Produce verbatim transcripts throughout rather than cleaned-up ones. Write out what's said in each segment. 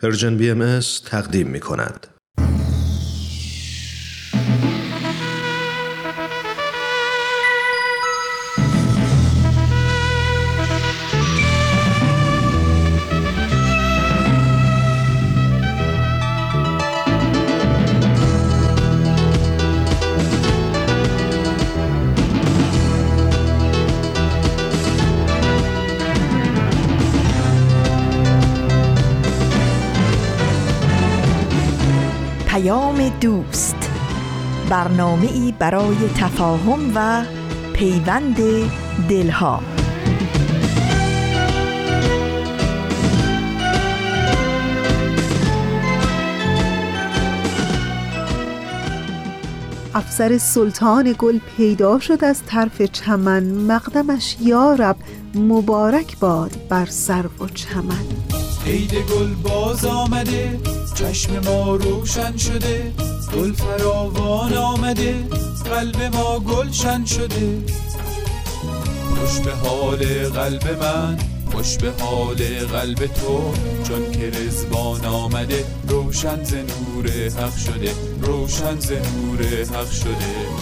پرژن بی ام اس تقدیم می کند. دوست، برنامه‌ای برای تفاهم و پیوند دلها. افسر سلطان گل پیدا شد از طرف چمن، مقدمش یا رب مبارک باد بر سرو و چمن. عید گل باز آمده، چشم ما روشن شده، گل فراوان آمده، قلب ما گلشن شده. خوش به حال قلب من، خوش به حال قلب تو، چون که رضوان آمده، روشن ز نور حق شده، روشن ز نور حق شده.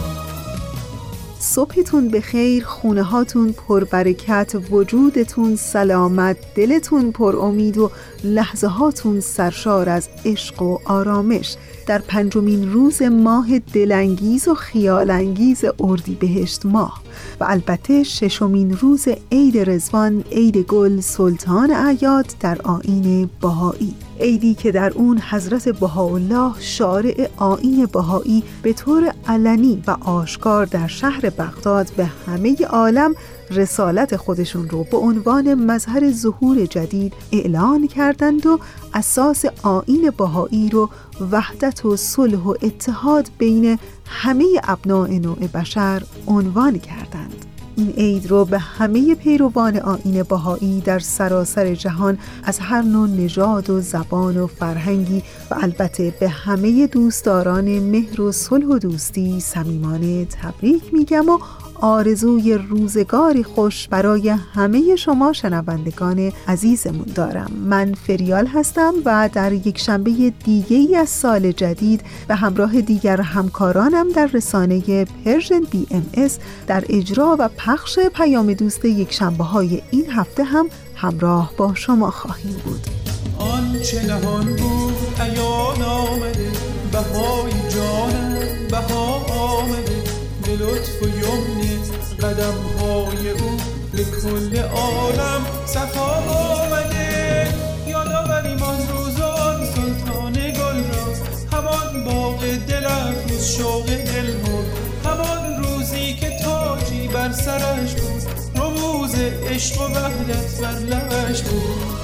صبحتون بخیر، خونه هاتون پر برکت، وجودتون سلامت، دلتون پر امید و لحظه هاتون سرشار از عشق و آرامش. در پنجمین روز ماه دلانگیز و خیالانگیز اردیبهشت ماه و البته ششمین روز عید رضوان، عید گل، سلطان اعیاد در آیین بهایی، عیدی که در اون حضرت بهاءالله شارع آیین بهایی به طور علنی و آشکار در شهر بغداد به همه عالم رسالت خودشون رو به عنوان مظهر ظهور جدید اعلان کردند و اساس آیین بهایی رو وحدت و صلح و اتحاد بین همه ابناء نوع بشر عنوان کردند. این عید رو به همه پیروان آیین بهایی در سراسر جهان از هر نوع نژاد و زبان و فرهنگی و البته به همه دوستداران مهر و صلح و دوستی صمیمانه تبریک میگم و آرزوی روزگاری خوش برای همه شما شنوندگان عزیزمون دارم. من فریال هستم و در یک شنبه دیگه ای از سال جدید به همراه دیگر همکارانم در رسانه پرژن بی ام اس در اجرا و پخش پیام دوست یک شنبه های این هفته هم همراه با شما خواهیم بود. آن چه نهان بود عیان آمده، بهای جانم بها آمده، به لطف و یمن قدم های او به کل عالم صفا آمده. یادآوریم آن روزان سلطان گل را، همان باغ دل افروز شوق دل بود، همان روزی که تاجی بر سرش بود، رموز عشق و وحدت بر لبش بود.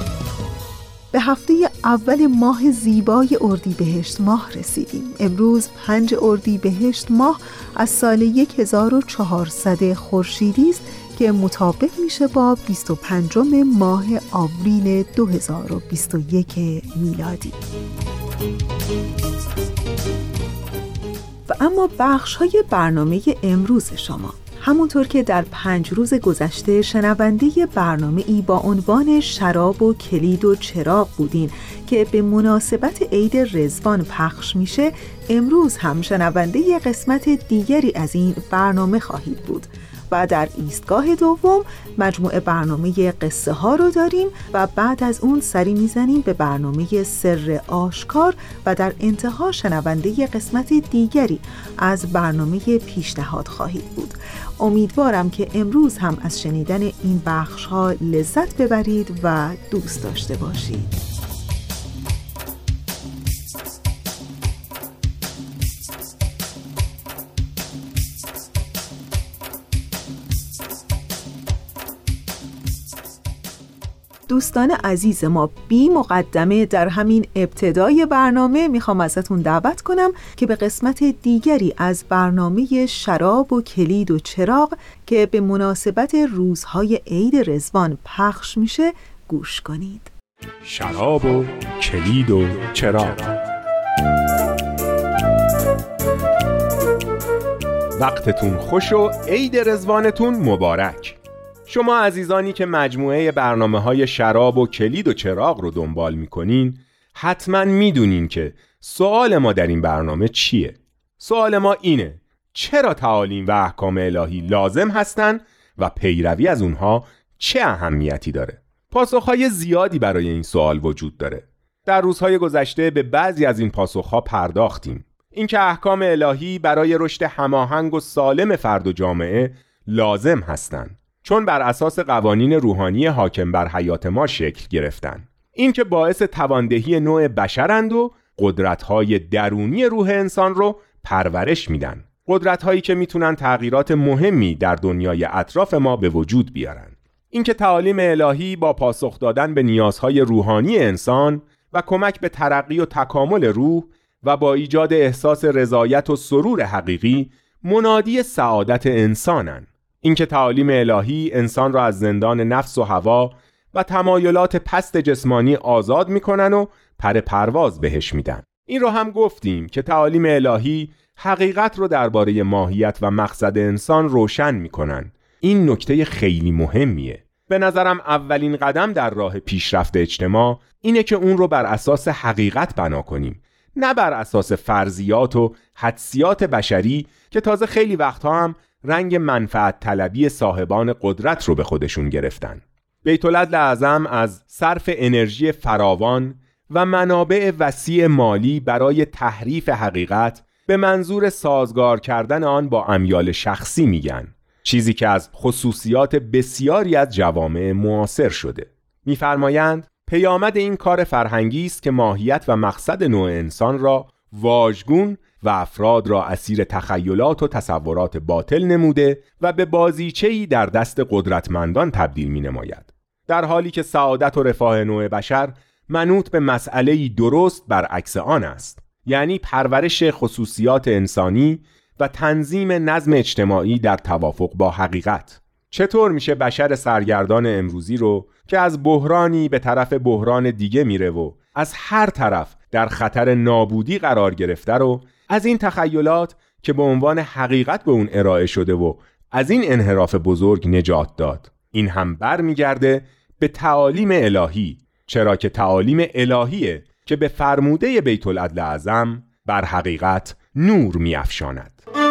به هفته اول ماه زیبای اردیبهشت ماه رسیدیم. امروز پنج اردیبهشت ماه از سال هزار و چهارصد خورشیدی است که مطابق میشه با بیست و پنجم ماه آوریل دو هزار و بیست و یک میلادی. و اما بخش های برنامه امروز شما، همونطور که در پنج روز گذشته شنونده برنامه ای با عنوان شراب و کلید و چراغ بودین که به مناسبت عید رضوان پخش میشه، امروز هم شنونده قسمت دیگری از این برنامه خواهید بود و در ایستگاه دوم مجموعه برنامه قصه ها رو داریم و بعد از اون سری میزنیم به برنامه سر آشکار و در انتها شنونده قسمت دیگری از برنامه پیشنهاد خواهید بود. امیدوارم که امروز هم از شنیدن این بخش ها لذت ببرید و دوست داشته باشید. دوستان عزیز ما، بی مقدمه در همین ابتدای برنامه میخوام ازتون دعوت کنم که به قسمت دیگری از برنامه شراب و کلید و چراغ که به مناسبت روزهای عید رضوان پخش میشه گوش کنید. شراب و کلید و چراغ. وقتتون خوش و عید رضوانتون مبارک. شما عزیزانی که مجموعه برنامه‌های شراب و کلید و چراغ رو دنبال می‌کنین، حتما میدونین که سوال ما در این برنامه چیه؟ سوال ما اینه: چرا تعالیم و احکام الهی لازم هستن و پیروی از اونها چه اهمیتی داره؟ پاسخهای زیادی برای این سوال وجود داره. در روزهای گذشته به بعضی از این پاسخها پرداختیم. اینکه احکام الهی برای رشد هماهنگ و سالم فرد و جامعه لازم هستند، چون بر اساس قوانین روحانی حاکم بر حیات ما شکل گرفتن. اینکه باعث تواندهی نوع بشرند و قدرت‌های درونی روح انسان رو پرورش میدن. قدرت‌هایی که میتونن تغییرات مهمی در دنیای اطراف ما به وجود بیارن. اینکه تعالیم الهی با پاسخ دادن به نیازهای روحانی انسان و کمک به ترقی و تکامل روح و با ایجاد احساس رضایت و سرور حقیقی منادی سعادت انسانن. اینکه تعالیم الهی انسان را از زندان نفس و هوا و تمایلات پست جسمانی آزاد میکنن و پر پرواز بهش میدن. این رو هم گفتیم که تعالیم الهی حقیقت رو درباره ماهیت و مقصد انسان روشن میکنن. این نکته خیلی مهمیه. به نظرم اولین قدم در راه پیشرفت اجتماع اینه که اون رو بر اساس حقیقت بنا کنیم، نه بر اساس فرضیات و حدسیات بشری که تازه خیلی وقتها هم رنگ منفعت طلبی صاحبان قدرت رو به خودشون گرفتن. بیت العدل اعظم از صرف انرژی فراوان و منابع وسیع مالی برای تحریف حقیقت به منظور سازگار کردن آن با امیال شخصی میگن، چیزی که از خصوصیات بسیاری از جوامع معاصر شده. میفرمایند پیامد این کار فرهنگی است که ماهیت و مقصد نوع انسان را واژگون و افراد را اسیر تخیلات و تصورات باطل نموده و به بازیچه‌ای در دست قدرتمندان تبدیل می نماید، در حالی که سعادت و رفاه نوع بشر منوط به مسئله‌ای درست برعکس آن است، یعنی پرورش خصوصیات انسانی و تنظیم نظم اجتماعی در توافق با حقیقت. چطور میشه بشر سرگردان امروزی رو که از بحرانی به طرف بحران دیگه میره و از هر طرف در خطر نابودی قرار گرفته رو از این تخیلات که به عنوان حقیقت به اون ارائه شده و از این انحراف بزرگ نجات داد؟ این هم بر میگرده به تعالیم الهی، چرا که تعالیم الهیه که به فرموده بیت العدل اعظم بر حقیقت نور میافشاند.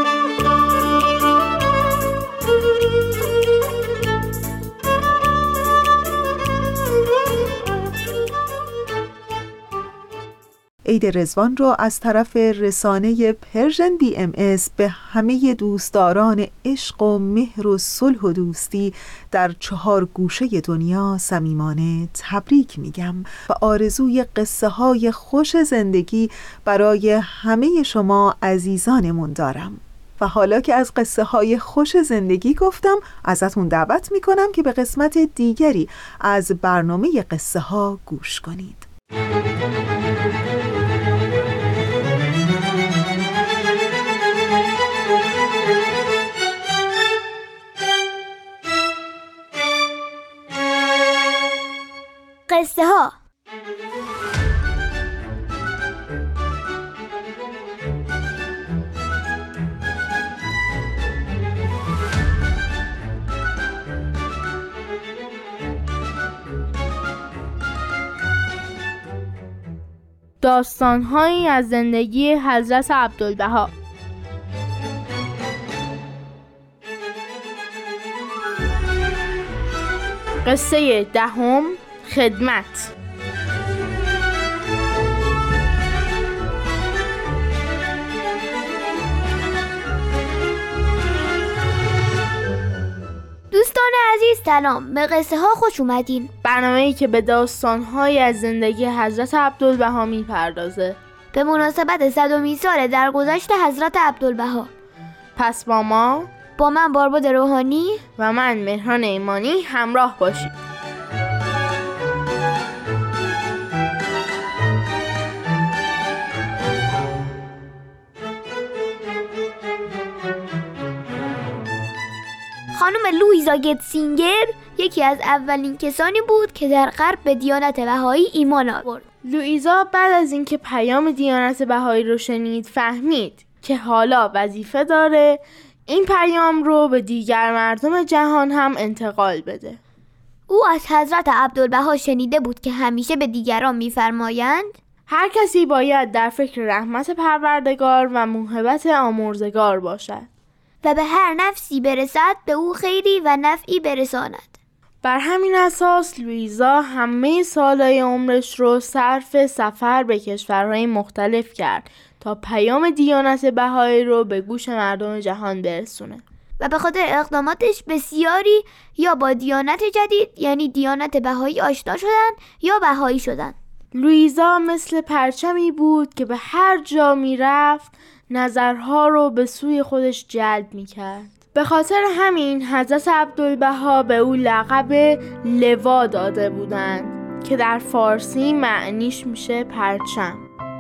عید رضوان را از طرف رسانه پرژن بی ام اس به همه دوستداران عشق و مهر و صلح و دوستی در چهار گوشه دنیا صمیمانه تبریک میگم و آرزوی قصه های خوش زندگی برای همه شما عزیزانمون دارم. و حالا که از قصه های خوش زندگی گفتم، ازتون دعوت میکنم که به قسمت دیگری از برنامه قصه ها گوش کنید. قصه ها. داستان‌هایی از زندگی حضرت عبدالبها. قصه دهم، خدمت. دوستان عزیز سلام، به قصه ها خوش اومدین. برنامه‌ای که به داستان‌هایی از زندگی حضرت عبدالبها میپردازه به مناسبت صدمین سال درگذشت حضرت عبدالبها. پس با ما، با من بارباد روحانی و من مهران ایمانی همراه باشید. خانم لویزا گتسینگر یکی از اولین کسانی بود که در غرب به دیانت بهایی ایمان آورد. لویزا بعد از اینکه پیام دیانت بهایی رو شنید فهمید که حالا وظیفه داره این پیام رو به دیگر مردم جهان هم انتقال بده. او از حضرت عبدالبها شنیده بود که همیشه به دیگران می‌فرمایند هر کسی باید در فکر رحمت پروردگار و موهبت آمرزگار باشد و به هر نفسی برسد به او خیری و نفعی برساند. بر همین اساس لویزا همه سالهای عمرش رو صرف سفر به کشورهای مختلف کرد تا پیام دیانت بهایی رو به گوش مردم جهان برسونه و به خاطر اقداماتش بسیاری یا با دیانت جدید یعنی دیانت بهایی آشنا شدن یا بهایی شدن. لویزا مثل پرچمی بود که به هر جا می رفت نظرها رو به سوی خودش جلب می کرد. به خاطر همین حضرت عبدالبها به او لقب لوا داده بودند که در فارسی معنیش میشه پرچم.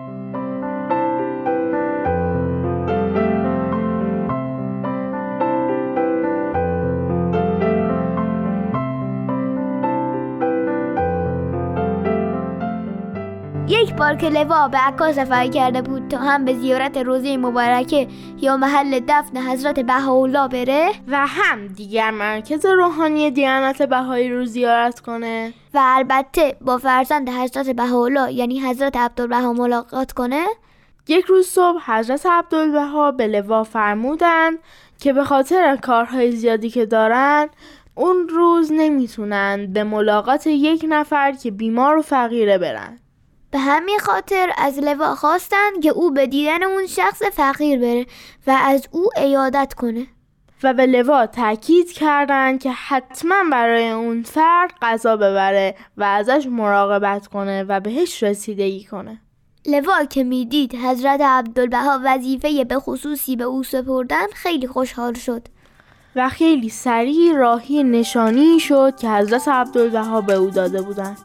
یک بار که لوا به عکا سفر کرده بود تا هم به زیارت روضه مبارکه یا محل دفن حضرت بهاءالله بره و هم دیگر مرکز روحانی دیانت بهایی رو زیارت کنه و البته با فرزند حضرت بهاءالله یعنی حضرت عبدالبها ملاقات کنه، یک روز صبح حضرت عبدالبها به لوا فرمودن که به خاطر کارهای زیادی که دارن اون روز نمیتونن به ملاقات یک نفر که بیمار و فقیره برن. به همین خاطر از لوا خواستن که او به دیدن اون شخص فقیر بره و از او عیادت کنه و به لوا تاکید کردن که حتما برای اون فرد غذا ببره و ازش مراقبت کنه و بهش رسیدگی کنه. لوا که میدید حضرت عبدالبها وظیفه به خصوصی به او سپردن خیلی خوشحال شد و خیلی سریع راهی نشانی شد که حضرت عبدالبها به او داده بودن.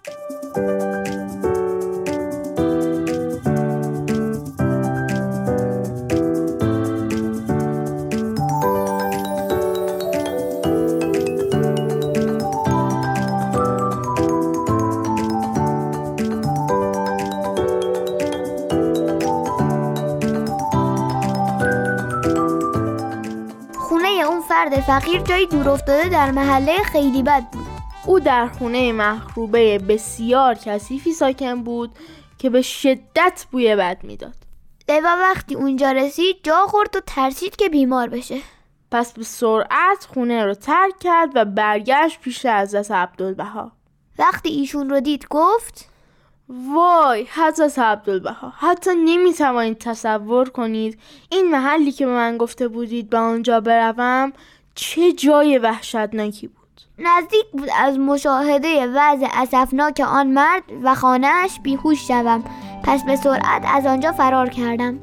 فرد فقیر جایی دور افتاده در محله خیلی بد بود. او در خونه مخروبه بسیار کثیفی ساکن بود که به شدت بوی بد میداد. لوا وقتی اونجا رسید جا خورد و ترسید که بیمار بشه. پس به سرعت خونه رو ترک کرد و برگشت پیش حضرت عبدالبها. وقتی ایشون رو دید گفت: وای حضرت عبدالبها، حتی نمیتوانید تصور کنید این محلی که به من گفته بودید به آنجا بروم چه جای وحشتناکی بود. نزدیک بود از مشاهده وضع اسفناک آن مرد و خانه‌اش بیهوش شوم، پس به سرعت از آنجا فرار کردم.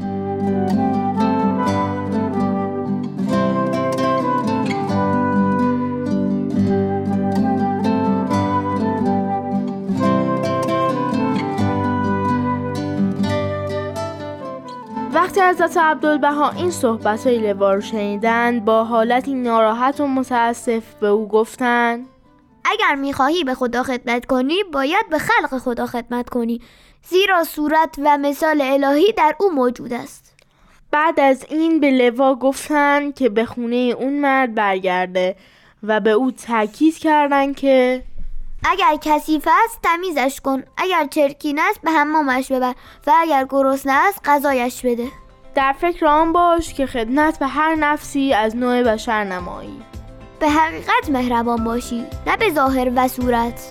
وقتی حضرت عبدالبها این صحبت‌های لوا رو شنیدن با حالتی ناراحت و متاسف به او گفتن: اگر می‌خواهی به خدا خدمت کنی باید به خلق خدا خدمت کنی، زیرا صورت و مثال الهی در او موجود است. بعد از این به لوا گفتن که به خونه اون مرد برگرده و به او تاکید کردن که اگر کثیف است تمیزش کن، اگر چرکین است به حمامش ببر و اگر گرسنه است غذایش بده. در فکر آن باش که خدمت به هر نفسی از نوع بشر نمایی. به حقیقت مهربان باشی، نه به ظاهر و صورت.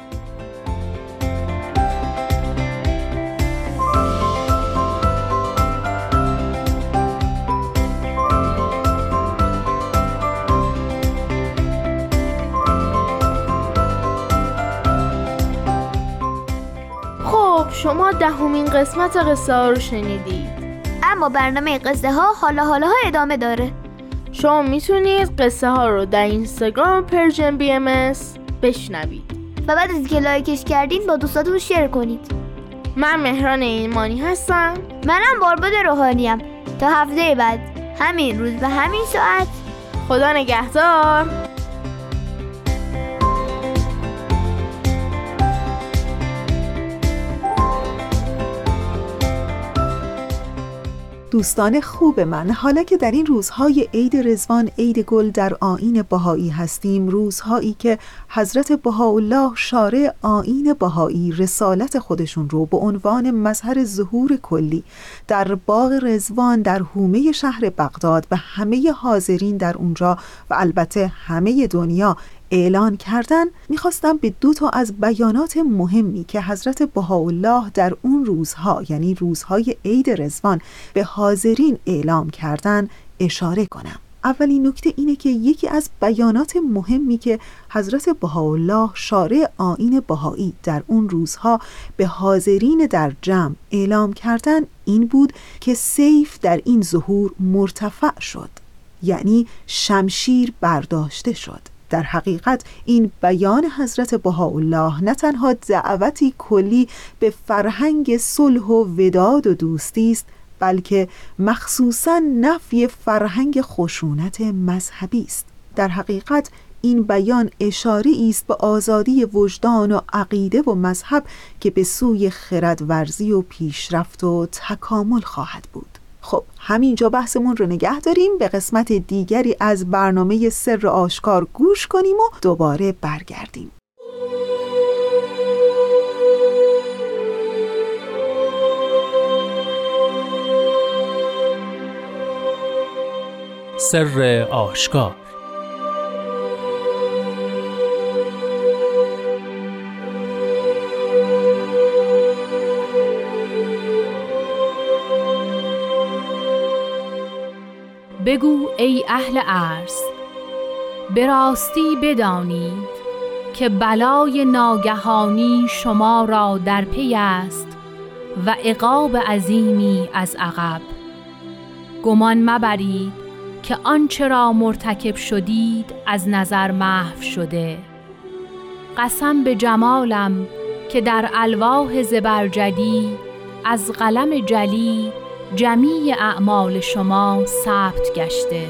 شما دهمین قسمت قصه ها رو شنیدید، اما برنامه قصه ها حالا حالا ها ادامه داره. شما میتونید قصه ها رو در اینستاگرام پرژن بی ام اس بشنوید و بعد از که لایکش کردین با دوستاتون شیر کنید. من مهران ایمانی هستم. منم بارباد روحانیم. تا هفته بعد همین روز و همین ساعت. خدا نگهدار. دوستان خوب من، حالا که در این روزهای عید رضوان، عید گل در آیین بهایی هستیم، روزهایی که حضرت بهاءالله شارع آیین بهایی رسالت خودشون رو به عنوان مظهر ظهور کلی در باغ رضوان در حومه شهر بغداد و همه حاضرین در اونجا و البته همه دنیا اعلان کردن، میخواستم به دو تا از بیانات مهمی که حضرت بهاءالله در اون روزها، یعنی روزهای عید رضوان، به حاضرین اعلام کردن اشاره کنم. اولین نکته اینه که یکی از بیانات مهمی که حضرت بهاءالله شارع آیین بهایی در اون روزها به حاضرین در جمع اعلام کردن این بود که سیف در این ظهور مرتفع شد، یعنی شمشیر برداشته شد. در حقیقت این بیان حضرت بهاءالله نه تنها دعوتی کلی به فرهنگ صلح و وداد و دوستی است، بلکه مخصوصاً نفی فرهنگ خشونت مذهبی است. در حقیقت این بیان اشاره است به آزادی وجدان و عقیده و مذهب که به سوی خردورزی و پیشرفت و تکامل خواهد بود. خب همینجا بحثمون رو نگه داریم، به قسمت دیگری از برنامه سر آشکار گوش کنیم و دوباره برگردیم. سر آشکار. بگو ای اهل عرض، به راستی بدانید که بلای ناگهانی شما را در پی است و عقاب عظیمی از عقب. گمان مبرید که آنچه را مرتکب شدید از نظر محو شده. قسم به جمالم که در الواح زبرجدی از قلم جلی جمیع اعمال شما ثبت گشته.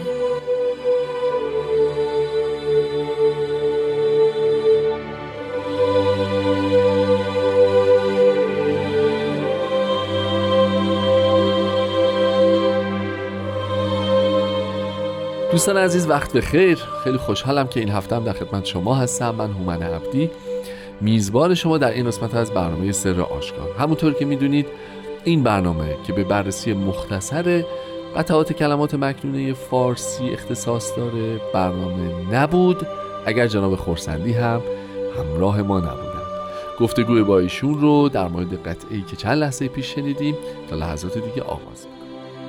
دوستان عزیز وقت بخیر. خیلی خوشحالم که این هفته هم در خدمت شما هستم. من هومن عبدی، میزبان شما در این قسمت از برنامه سر آشکار. همونطور که میدونید این برنامه که به بررسی مختصر قطعات کلمات مکنونه فارسی اختصاص داره برنامه نبود اگر جناب خورسندی هم همراه ما نبودن. گفتگوی با ایشون رو در مورد قطعه‌ای که چند لحظه پیش شنیدیم تا لحظات دیگه آغاز می‌کنیم.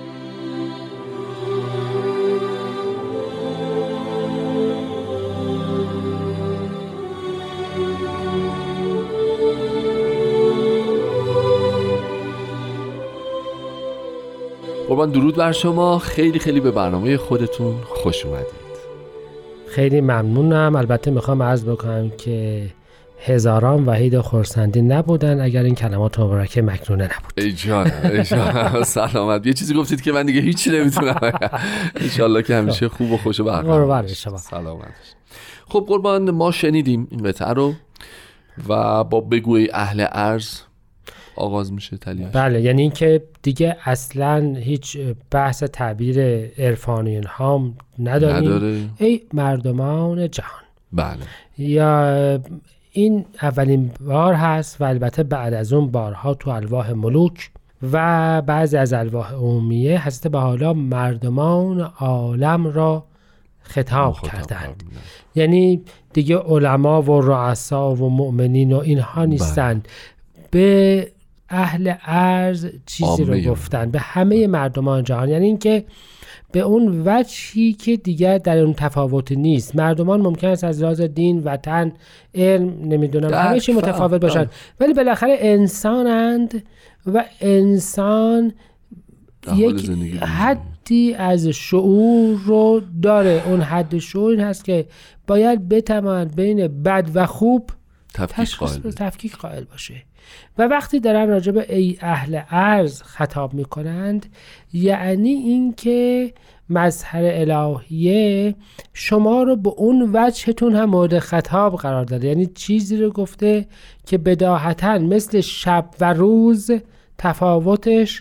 قربان درود بر شما. خیلی خیلی به برنامه خودتون خوش اومدید. خیلی ممنونم. البته میخوام عرض بکنم که هزاران وحید خورسندی نبودن اگر این کلمات مبارکه مکنونه نبود. ای جان ای جان سلامت. یه چیزی گفتید که من دیگه هیچی نمیتونم. انشالله که همیشه خوب و خوش و برقرار باشه. سلامت. خب قربان ما شنیدیم این قطعه رو و با بگوی اهل عرض آغاز میشه تلیاش. بله، یعنی این که دیگه اصلا هیچ بحث تعبیر عرفانی اینها نداریم. نداره. ای مردمان جهان. بله. یا این اولین بار هست و البته بعد از اون بارها تو الواح ملوک و بعضی از الواح عمومیه حضرت بهاءالله مردمان عالم را خطاب, خطاب کردند. یعنی دیگه علما و رؤسا و مؤمنین و اینها نیستن. به اهل عرض چیزی رو گفتن، به همه مردمان جهان. یعنی اینکه به اون وجهی که دیگر در اون تفاوت نیست. مردمان ممکن است از لحاظ دین، وطن، علم، نمیدونم همه چی متفاوت باشن، ولی بالاخره انسانند و انسان یک حدی از شعور رو داره. اون حد شعور این هست که باید بتواند بین بد و خوب تفکیک قائل باشه. و وقتی دارن راجع به ای اهل عرض خطاب میکنند، یعنی این که مظهر الهیه شما رو به اون وجهتون هم مورد خطاب قرار داده. یعنی چیزی رو گفته که بداهتاً مثل شب و روز تفاوتش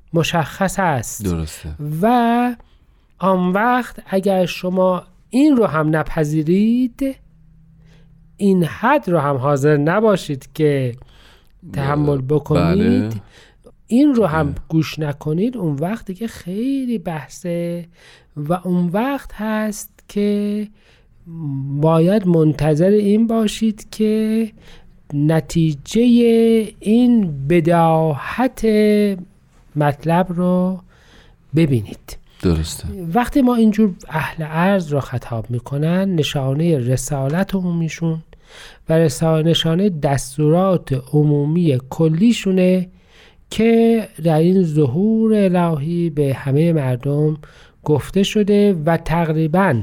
مشخص است. درسته. و آن وقت اگر شما این رو هم نپذیرید، این حد رو هم حاضر نباشید که تحمل بکنید، بله. این رو هم گوش نکنید، اون وقت دیگه خیلی بحثه و اون وقت هست که باید منتظر این باشید که نتیجه این بداهت مطلب رو ببینید. درسته. وقتی ما اینجور اهل عرض رو خطاب میکنن، نشانه رسالت عمومیشون و نشانه دستورات عمومی کلیشونه که در این ظهور الهی به همه مردم گفته شده و تقریباً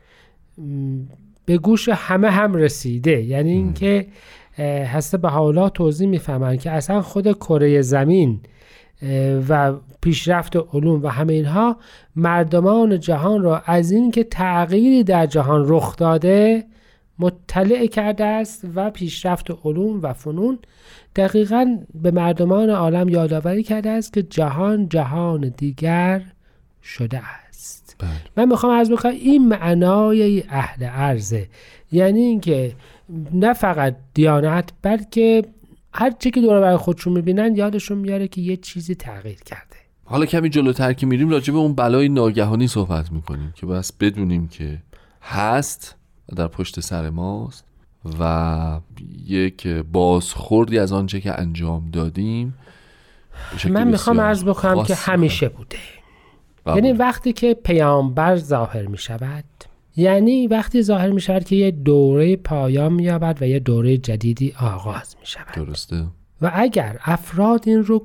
به گوش همه هم رسیده. یعنی اینکه حضرت بهاءالله توضیح میفهمن که اصلا خود کره زمین و پیشرفت علوم و همه اینها مردمان جهان را از این که تغییری در جهان رخ داده مطلع کرده است و پیشرفت علوم و فنون دقیقاً به مردمان عالم یادآوری کرده است که جهان جهان دیگر شده است. بله. من میخوام عرض بکنم این معنای اهل عرضه، یعنی اینکه نه فقط دیانت بلکه هر چی که دور بر خودشون میبینن یادشون میاره که یه چیزی تغییر کرده. حالا کمی جلوتر که میریم راجع به اون بلای ناگهانی صحبت میکنیم که بس بدونیم که هست و در پشت سر ماست و یک بازخوردی از آنچه که انجام دادیم. من میخوام عرض بکنم که همیشه بوده. یعنی وقتی که پیامبر ظاهر میشود، یعنی وقتی ظاهر میشود که یه دوره پایان مییابد و یه دوره جدیدی آغاز میشود. درسته. و اگر افراد این رو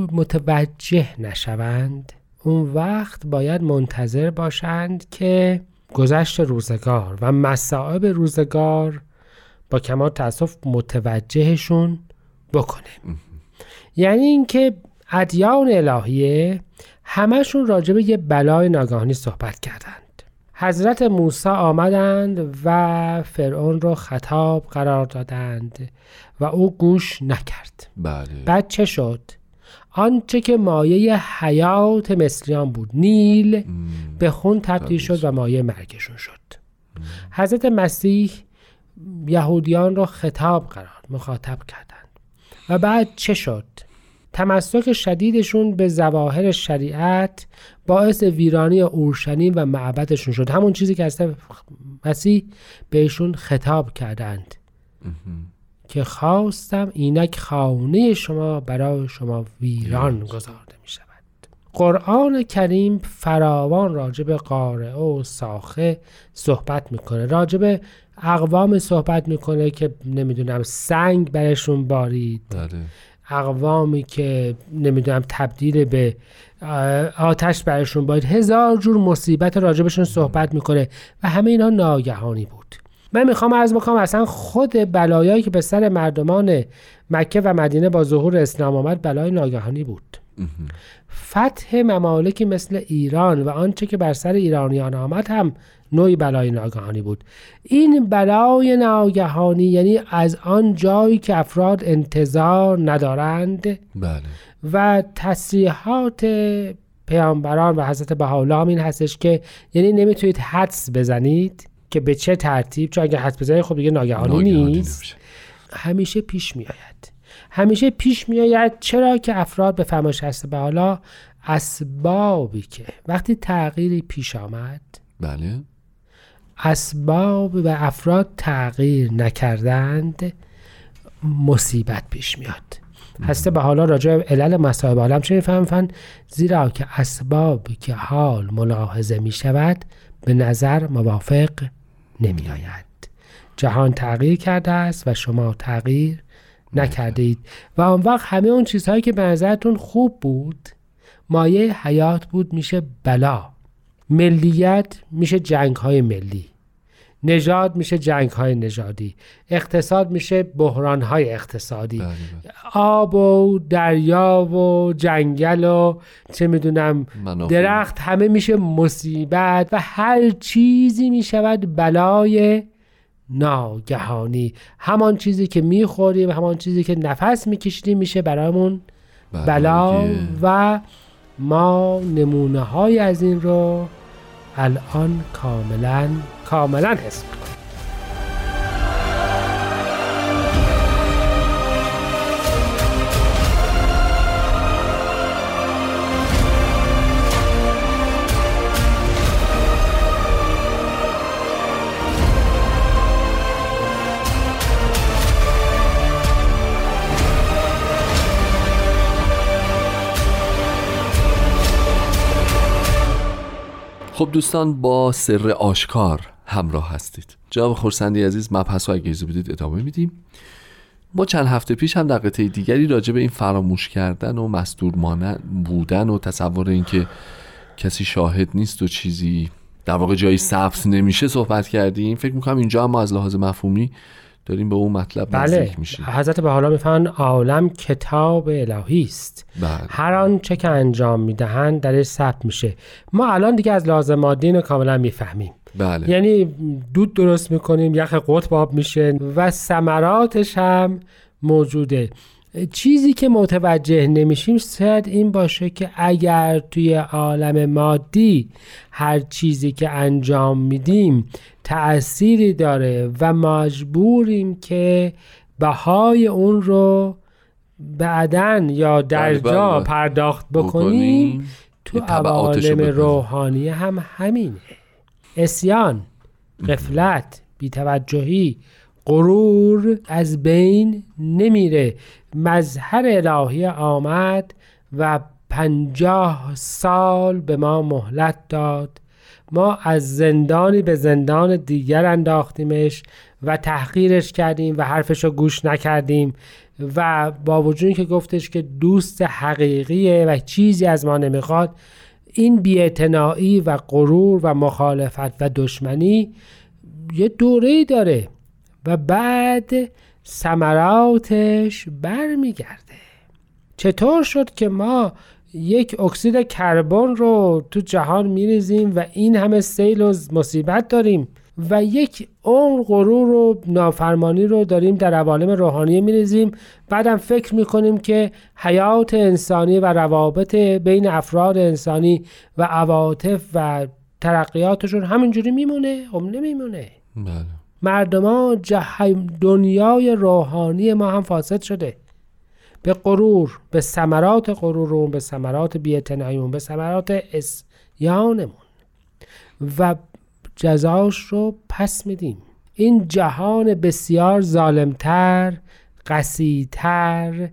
متوجه نشوند، اون وقت باید منتظر باشند که گذشت روزگار و مصائب روزگار با کمال تأسف متوجهشون بکنه. یعنی اینکه ادیان الهیه همشون راجع به یه بلای ناگهانی صحبت کردند. حضرت موسی آمدند و فرعون رو خطاب قرار دادند و او گوش نکرد. بله. بعد چه شد؟ آنچه که مایه حیات مصریان بود، نیل، ام. به خون تبدیل شد و مایه مرگشون شد. ام. حضرت مسیح یهودیان رو خطاب قرار مخاطب کردند و بعد چه شد؟ تمسک شدیدشون به ظواهر شریعت باعث ویرانی اورشلیم و معبدشون شد. همون چیزی که حضرت مسیح بهشون خطاب کردند که خواستم اینک خانه شما برای شما ویران گذارده می شود. قرآن کریم فراوان راجب قارعه و ساخه صحبت میکنه، راجب اقوام صحبت میکنه که نمیدونم سنگ برشون بارید، داره. اقوامی که نمیدونم تبدیل به آتش برشون باید، هزار جور مصیبت راجبشون صحبت میکنه و همه اینا ناگهانی بود. من میخوام عرض بکنم اصلا خود بلایایی که به سر مردمان مکه و مدینه با ظهور اسلام آمد بلای ناگهانی بود. فتح ممالکی مثل ایران و آنچه که بر سر ایرانیان آمد هم نوعی بلای ناگهانی بود. این بلای ناگهانی یعنی از آن جایی که افراد انتظار ندارند. بله. و تصریحات پیامبران و حضرت بهاءالله این هستش که یعنی نمیتونید حدس بزنید که به چه ترتیب، چون اگه حدس بزنید خب دیگه ناگهانی, ناگهانی نیست نمیشه. همیشه پیش میآید همیشه پیش میآید چرا که افراد به فرمایش حضرت بهاءالله اسبابی که وقتی تغییری پیش آمد، بله، اسباب و افراد تغییر نکردند مصیبت پیش میاد. حضرت بهاءالله راجع به علل مصائب عالم چه میفهمن؟ زیرا که اسبابی که حال ملاحظه می شود به نظر موافق نمی آید. جهان تغییر کرده است و شما تغییر نکرده اید و آن وقت همه اون چیزهایی که به نظرتون خوب بود، مایه حیات بود، میشه بلا. ملیت میشه جنگ های ملی، نژاد میشه جنگ های نژادی، اقتصاد میشه بحران های اقتصادی، بله بله. آب و دریا و جنگل و چه میدونم درخت همه میشه مصیبت و هر چیزی میشود بلای ناگهانی. همان چیزی که میخوریم، همان چیزی که نفس میکشیم میشه برامون بلا و ما نمونه های از این رو الان کاملا کاملا حس می‌کنیم. خب دوستان، با سر آشکار همراه هستید. جناب خورسندی عزیز، مبحث رو اگه اجازه بدید ادامه میدیم. ما چند هفته پیش هم در قطعه دیگری راجع به این فراموش کردن و مستور مانند بودن و تصور این که کسی شاهد نیست و چیزی در واقع جایی ثبت نمیشه صحبت کردیم. فکر میکنم اینجا هم از لحاظ مفهومی داریم به اون مطلب نزدیک میشیم. حضرت بهاءالله میفرمایند عالم کتاب الهی است. هر آن چه که انجام میدهند درش ثبت میشه. ما الان دیگه از لحاظ مادی اینو کاملا میفهمیم. بله. یعنی دود درست میکنیم، یخ قطب آب میشه و ثمراتش هم موجوده. چیزی که متوجه نمیشیم شاید این باشه که اگر توی عالم مادی هر چیزی که انجام میدیم تأثیری داره و مجبوریم که بهای اون رو بعدن یا در جا پرداخت بکنیم، تو عوالم روحانی هم همینه. عصیان، غفلت، بی‌توجهی، غرور از بین نمیره. مظهر الهی آمد و پنجاه سال به ما مهلت داد. ما از زندانی به زندان دیگر انداختیمش و تحقیرش کردیم و حرفش رو گوش نکردیم و با وجودی که گفتش که دوست حقیقیه و چیزی از ما نمیخواد، این بی‌اعتنایی و غرور و مخالفت و دشمنی یه دوره‌ای داره و بعد ثمراتش برمیگرده. چطور شد که ما یک اکسید کربن رو تو جهان میریزیم و این همه سیل و مصیبت داریم و یک عمر غرور و نافرمانی رو داریم در عوالم روحانی میریزیم، بعدم فکر میکنیم که حیات انسانی و روابط بین افراد انسانی و عواطف و ترقیاتشون همینجوری میمونه؟ هم نمیمونه. بله. مردم دنیای روحانی ما هم فاسد شده به غرور، به ثمرات غرورمون، به ثمرات بی‌اعتناییمون، به ثمرات عصیانمون و جزاش رو پس میدیم. این جهان بسیار ظالمتر، قسی‌تر،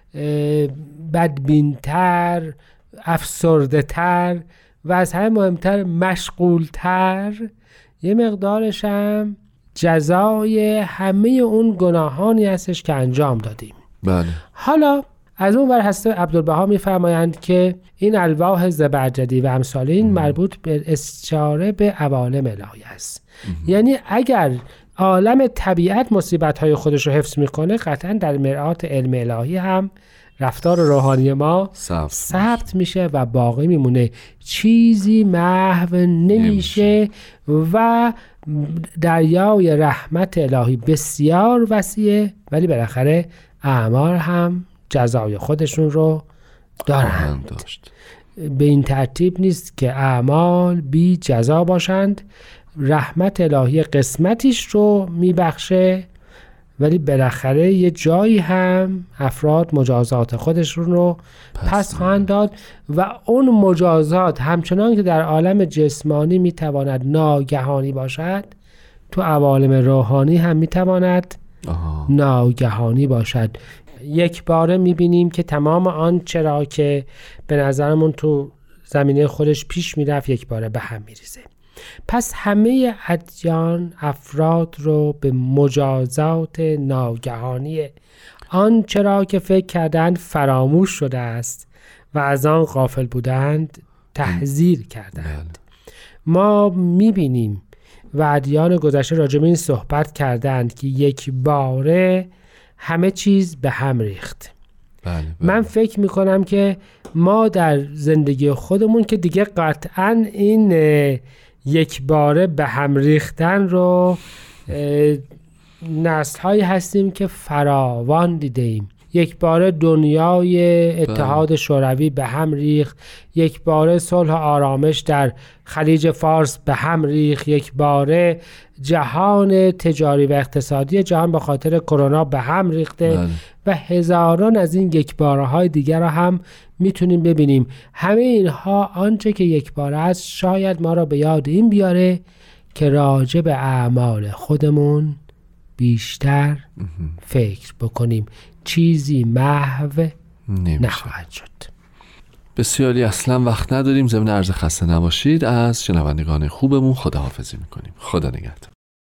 بدبینتر، افسرده‌تر و از همه مهمتر مشغولتر، یه مقدارش هم جزای همه اون گناهانی هستش که انجام دادیم. بله. حالا از اون ور حضرت عبدالبها میفرمایند که این الواح زبرجدی و امثال این مربوط به اشاره به عوالم الهی است. یعنی اگر عالم طبیعت مصیبت‌های خودش رو حفظ میکنه، قطعا در مرآت علم الهی هم رفتار روحانی ما ثبت میشه و باقی میمونه، چیزی محو نمیشه و دریای رحمت الهی بسیار وسیعه، ولی بالاخره اعمال هم جزای خودشون رو دارند. داشت. به این ترتیب نیست که اعمال بی جزا باشند. رحمت الهی قسمتیش رو میبخشه، ولی بالاخره یه جایی هم افراد مجازات خودشون رو پس, پس خواهند داد و اون مجازات همچنان که در عالم جسمانی میتواند ناگهانی باشد، تو عوالم روحانی هم میتواند آها. ناگهانی باشد. یک باره میبینیم که تمام آن چرا که به نظرمون تو زمینه خودش پیش میرفت یک باره به هم میریزه. پس همه ادیان افراد رو به مجازات ناگهانی آن چرا که فکر کردند فراموش شده است و از آن غافل بودند تحذیر کردند. ما میبینیم و ادیان گذشته راجع به این صحبت کردند که یک باره همه چیز به هم ریخت. بله بله. من فکر میکنم که ما در زندگی خودمون که دیگه قطعاً این یک باره به هم ریختن رو نسل هایی هستیم که فراوان دیده ایم. یک باره دنیای اتحاد شوروی به هم ریخت، یک باره صلح و آرامش در خلیج فارس به هم ریخت، یک باره جهان تجاری و اقتصادی جهان به خاطر کرونا به هم ریخته بله. و هزاران از این یک باره های دیگر را هم میتونیم ببینیم. همه اینها آنچه که یک باره است شاید ما را به یاد این بیاره که راجع به اعمال خودمون بیشتر فکر بکنیم، چیزی محو نخواهد شد. بسیاری اصلا وقت نداریم. ضمن عرض خسته نباشید از شنوندگان خوبمون خداحافظی میکنیم. خدا نگهدار.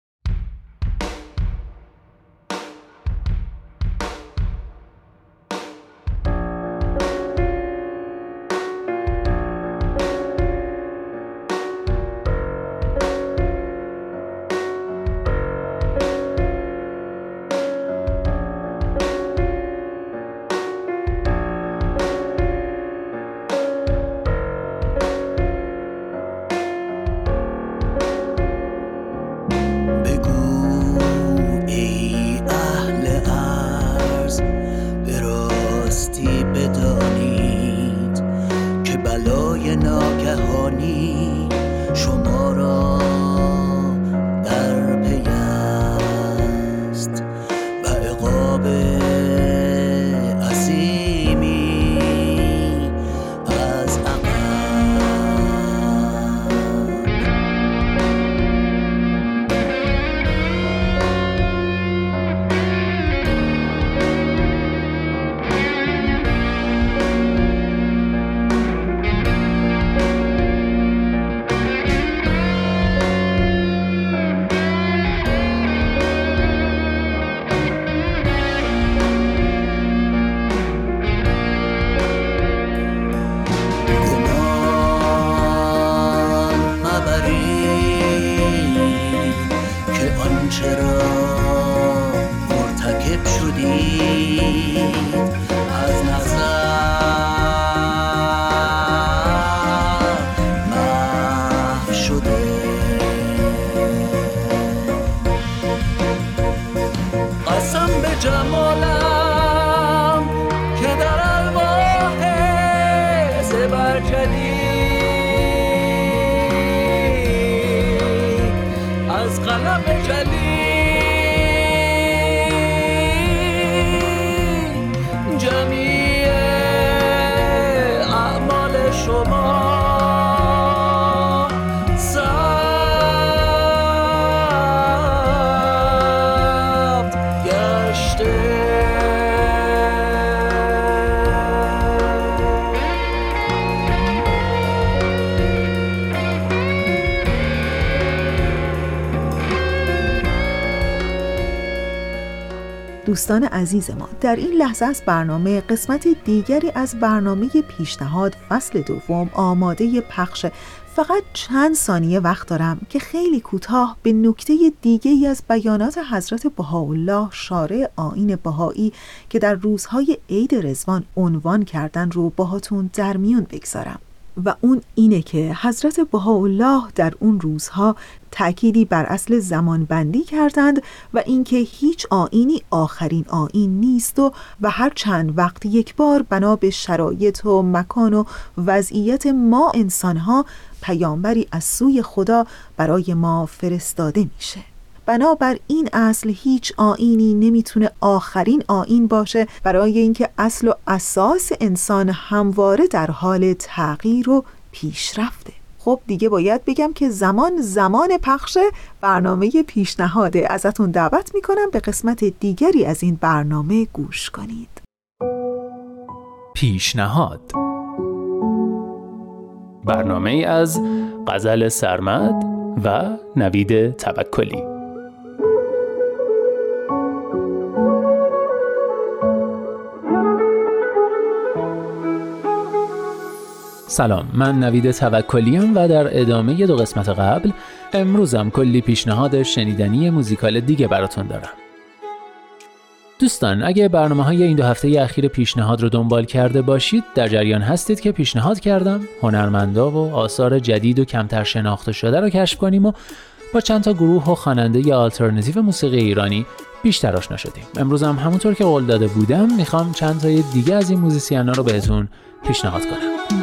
دوستان عزیز ما، در این لحظه از برنامه قسمت دیگری از برنامه پیشنهاد فصل دوم آماده پخش. فقط چند ثانیه وقت دارم که خیلی کوتاه به نکته دیگری از بیانات حضرت بهاءالله شارع آیین بهایی که در روزهای عید رضوان عنوان کردن رو باهاتون در میون بگذارم، و اون اینه که حضرت بهاءالله در اون روزها تأکیدی بر اصل زمانبندی کردند و اینکه هیچ آیینی آخرین آیین نیست و و هر چند وقت یک بار بنا به شرایط و مکان و وضعیت ما انسانها پیامبری از سوی خدا برای ما فرستاده میشه. بنابر این اصل هیچ آیینی نمیتونه آخرین آیین باشه، برای اینکه اصل و اساس انسان همواره در حال تغییر و پیشرفته. خب دیگه باید بگم که زمان زمان پخش برنامه پیشنهاده. ازتون دعوت میکنم به قسمت دیگری از این برنامه گوش کنید. پیشنهاد، برنامه ای از غزل سرمد و نوید توکلی. سلام، من نوید توکلیم و در ادامه دو قسمت قبل امروزم کلی پیشنهاد شنیدنی موزیکال دیگه براتون دارم. دوستان، اگه برنامه‌های این دو هفته اخیر پیشنهاد رو دنبال کرده باشید، در جریان هستید که پیشنهاد کردم هنرمندا و آثار جدید و کمتر شناخته شده رو کشف کنیم و با چند تا گروه و خواننده آلترناتیو موسیقی ایرانی بیشتر آشنا شدیم. امروز هم همونطور که قول داده بودم میخوام چند تای دیگه از این موزیسینا رو بهتون پیشنهاد کنم.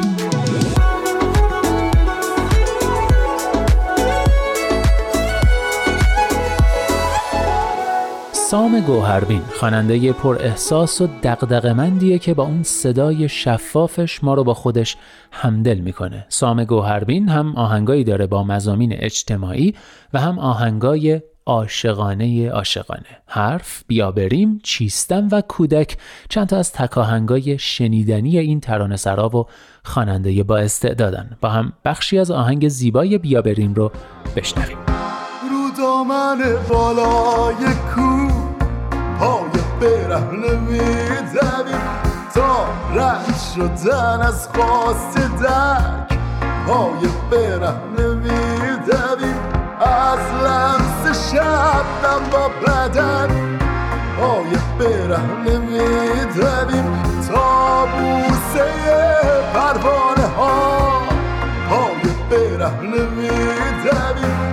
سام گوهربین خواننده پر احساس و دغدغه‌مندیه که با اون صدای شفافش ما رو با خودش همدل میکنه. سام گوهربین هم آهنگایی داره با مضامین اجتماعی و هم آهنگای عاشقانه عاشقانه. حرف، بیا بریم، چیستم و کودک چند تا از تک آهنگای شنیدنی این ترانه سرا و خواننده با استعدادن. با هم بخشی از آهنگ زیبای بیا بریم رو بشنویم. رو دامن بالای کوه پای برهنه میدویم تا رد شدن از خواست دک پای برهنه میدویم از لمس شبنم با بدن پای برهنه میدویم تا بوسه پروانه ها پای برهنه میدویم.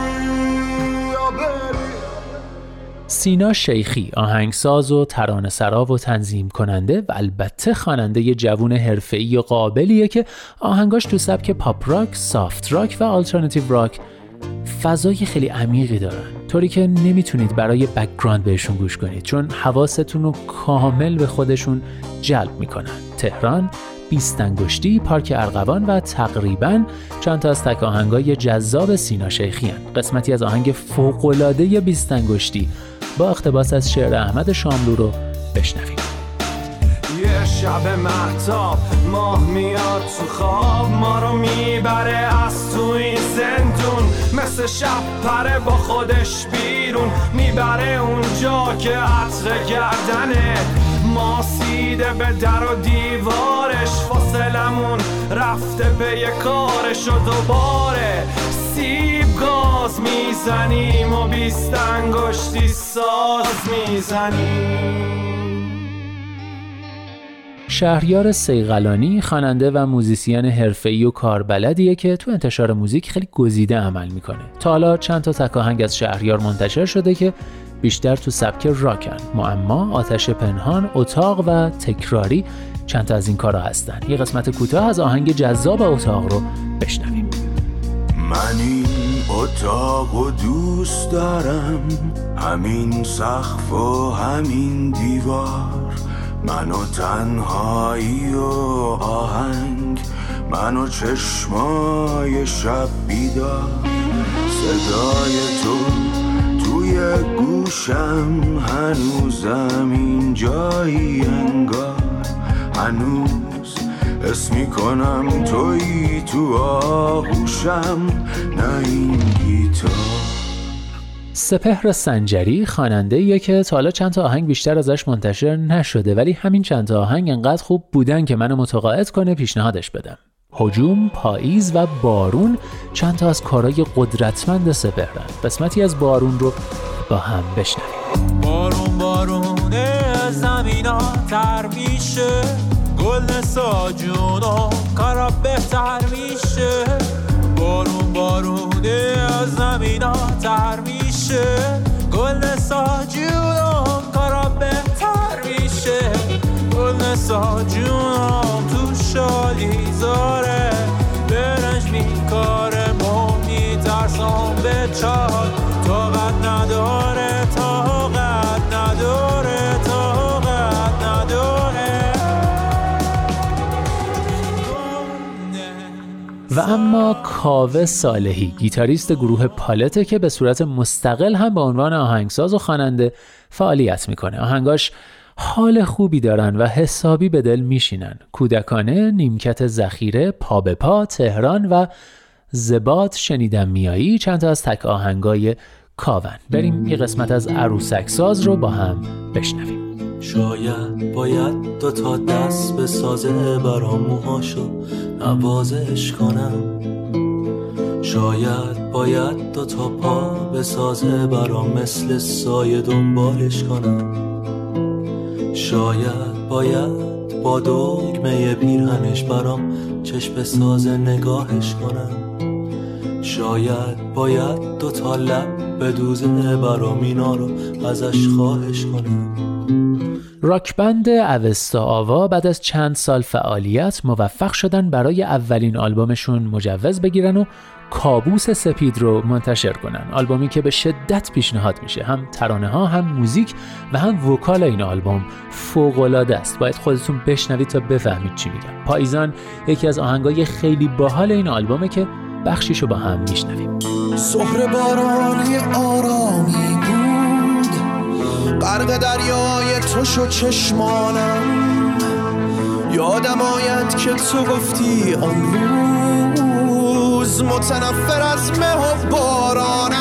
سینا شیخی آهنگساز و ترانه‌سرا و تنظیم کننده و البته خواننده جوون حرفه‌ای و قابلیه که آهنگاش تو سبک پاپ راک، سافت راک و آلترناتیو راک فضای خیلی عمیقی دارن، طوری که نمیتونید برای بک‌گراند بهشون گوش کنید چون حواستون رو کامل به خودشون جلب میکنن. تهران، بیست انگشتی، پارک ارغوان و تقریباً چند تا از تک آهنگای جذاب سینا شیخی هن. قسمتی از آهنگ فوق‌العاده بیست انگشتی با اقتباس از شعر احمد شاملو رو بشنویم. یه شب مهتاب ماه میاد تو خواب ما رو میبره از تو این زندون مثل شب پره با خودش بیرون میبره اونجا که عطر گردنه ماسیده به در و دیوارش فاصلمون رفته به یه کارش و دوباره سیب گاز میزنیم و بیست انگشتی ساز میزنیم. شهریار صیقلانی خواننده و موزیسین حرفه‌ای و کاربلدیه که تو انتشار موزیک خیلی گزیده عمل میکنه. تا حالا چند تا تک آهنگ از شهریار منتشر شده که بیشتر تو سبک راکن. معما، آتش پنهان، اتاق و تکراری چند تا از این کارا هستن. یه قسمت کوتاه از آهنگ جذاب اتاق رو بشنویم. من این اتاق و دوست دارم، همین سقف و همین دیوار، من و تنهایی و آهنگ، من و چشمای شب بیدار، صدای تو توی گوشم، هنوزم این جایی انگار، هنوز حس میکنم تویی تو آغوشم، نه این گیتار. سپهر سنجری خواننده‌ایه که تا حالا چند تا آهنگ بیشتر ازش منتشر نشده ولی همین چند تا آهنگ انقدر خوب بودن که منو متقاعد کنه پیشنهادش بدم. هجوم، پاییز و بارون چند تا از کارهای قدرتمند سپهرن. قسمتی از بارون رو با هم بشنویم. بارون بارونه زمینا تر میشه، گل ساجونا کارا بهتر میشه، بارون بارونه زمینا تر میشه، گل ساجونا کارا بهتر میشه، گل ساجونا تو شالی زاره، برنج میکاره ما میترسام به چال، طاقت نداره طاقت نداره طاقت نداره. و اما کاوه صالحی گیتاریست گروه پالته که به صورت مستقل هم به عنوان آهنگساز و خواننده فعالیت میکنه. آهنگاش حال خوبی دارن و حسابی به دل میشینن. کودکانه، نیمکت ذخیره، پا به پا، تهران و زبات شنیدم میایی چند تا از تک آهنگای کاون. بریم یه قسمت از عروسک ساز رو با هم بشنویم. شاید باید دو تا دست به سازه برام موهاشو نوازش کنم، شاید باید دو تا پا به سازه برام مثل سایه دنبالش کنم، شاید باید با دگمه پیرهنش برام چشم سازه نگاهش کنم، شاید باید دو تا لب بدوزه برام اینا رو ازش خواهش کنم. راک بند اوستا آوا بعد از چند سال فعالیت موفق شدن برای اولین آلبومشون مجوز بگیرن و کابوس سپید رو منتشر کنن. آلبومی که به شدت پیشنهاد میشه، هم ترانه ها، هم موزیک و هم وکال این آلبوم فوق‌العاده است. باید خودتون بشنوید تا بفهمید چی میگم. پاییزان یکی از آهنگای خیلی باحال این آلبومه که بخشیشو با هم میشنویم. سحر بارانی آرامی بود، غرق دریای تو شد چشمانم. یادم آید که تو گفتی آن روز متنفر از مه و بارانم.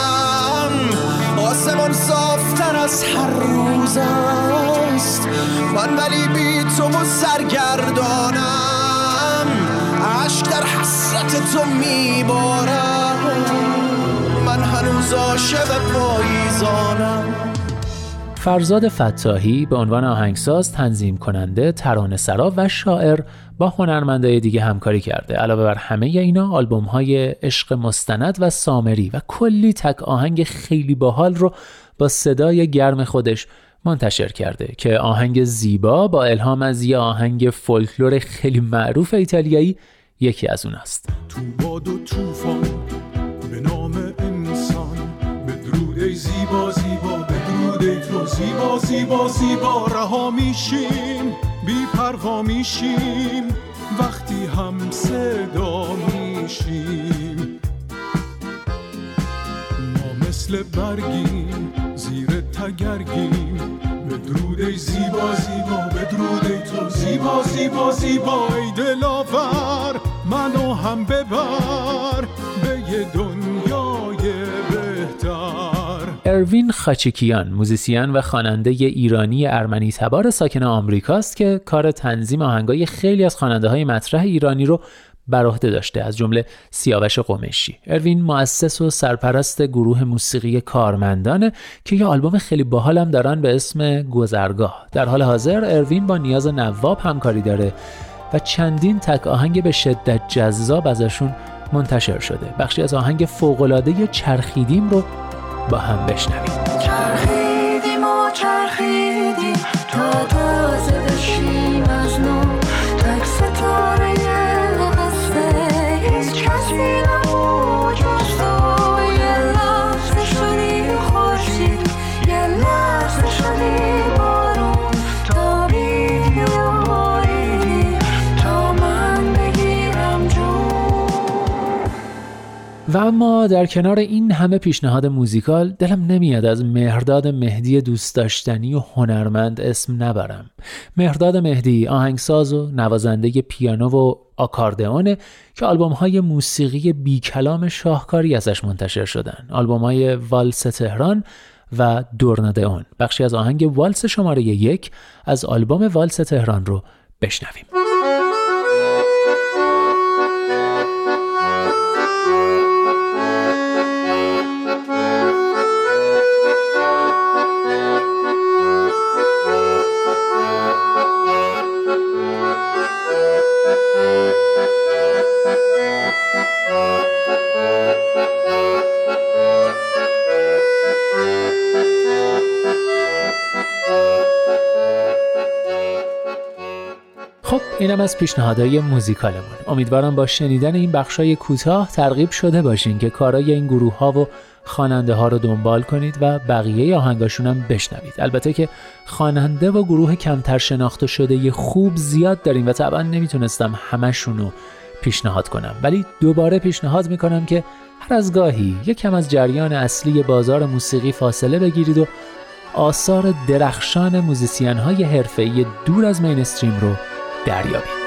آسمان صافتر از هر روز است، من ولی بی تو و سرگردانم. عشق در حسرت تو میبارم، من هنوز عاشق پاییزانم. فرزاد فتاحی به عنوان آهنگساز، تنظیم کننده، ترانه‌سرا و شاعر با هنرمندای دیگه همکاری کرده. علاوه بر همه اینا آلبوم‌های عشق مستند و سامری و کلی تک آهنگ خیلی باحال رو با صدای گرم خودش منتشر کرده که آهنگ زیبا با الهام از یه آهنگ فولکلور خیلی معروف ایتالیایی یکی از اوناست. تو باد و طوفان به نام انسان، بدرود ای زیبا زیبا، بدرود ای تو زیبا زیبا زیبا. رها میشیم بی پروا میشیم وقتی هم صدا میشیم. ما مثل برگیم زیر تگرگیم، بدرود ای زیبا زیبا، بدرود ای تو زیبا زیبا زیبا. ای دلاور منو هم ببر به یه دنیای بهتر. اروین خاچیکیان موزیسین و خواننده ایرانی ارمنی تبار ساکن آمریکاست که کار تنظیم آهنگای خیلی از خواننده‌های مطرح ایرانی رو بر عهده داشته، از جمله سیاوش قمیشی. اروین مؤسس و سرپرست گروه موسیقی کارمندانه که یه آلبوم خیلی باحال هم دارن به اسم گذرگاه. در حال حاضر اروین با نیاز نواب همکاری داره و چندین تک آهنگ به شدت جذاب ازشون منتشر شده. بخشی از آهنگ فوق‌العاده چرخیدیم رو با هم بشنویم. چرخیدیم و چرخیدیم تا تازه بشیم از نو، تک ستاره قصه هیچ کسی نبود جز تو. یه لحظه شدی خورشید، یه لحظه شدی بارون، تا بیدی و باریدی تا من بگیرم جون. و اما در کنار این همه پیشنهاد موزیکال دلم نمیاد از مهرداد مهدی دوست داشتنی و هنرمند اسم نبرم. مهرداد مهدی آهنگساز و نوازنده پیانو و آکاردئونه که آلبوم‌های موسیقی بی کلام شاهکاری ازش منتشر شدن. آلبوم‌های والس تهران و دورنادئون. بخشی از آهنگ والس شماره یک از آلبوم والس تهران رو بشنویم. خب اینم از پیشنهادهای موزیکالمون. امیدوارم با شنیدن این بخشای کوتاه ترغیب شده باشین که کارای این گروه ها و خواننده ها رو دنبال کنید و بقیه آهنگاشون هم بشنوید. البته که خواننده و گروه کمتر شناخته شده خوب زیاد داریم و طبعا نمیتونستم همشون رو پیشنهاد کنم، ولی دوباره پیشنهاد میکنم که هر از گاهی یکم از جریان اصلی بازار موسیقی فاصله بگیرید و آثار درخشان موزیسین های حرفه‌ای دور از مینستریم رو دریابید.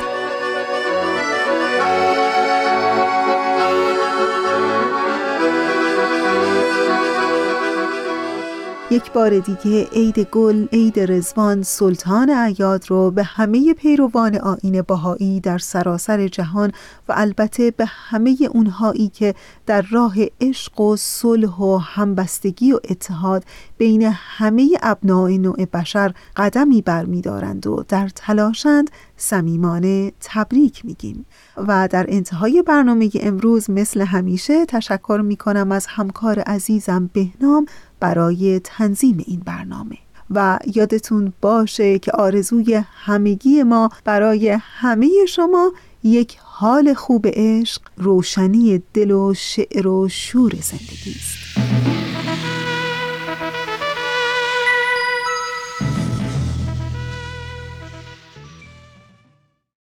یک بار دیگه عید گل، عید رضوان، سلطان اعیاد رو به همه پیروان آیین بهایی در سراسر جهان و البته به همه اونهایی که در راه عشق و صلح و همبستگی و اتحاد بین همه ابناء نوع بشر قدمی برمی‌دارند و در تلاشند صمیمانه تبریک میگیم. و در انتهای برنامه امروز مثل همیشه تشکر میکنم از همکار عزیزم بهنام برای تنظیم این برنامه و یادتون باشه که آرزوی همگی ما برای همه شما یک حال خوب عشق، روشنی دل و شعر و شور زندگی است.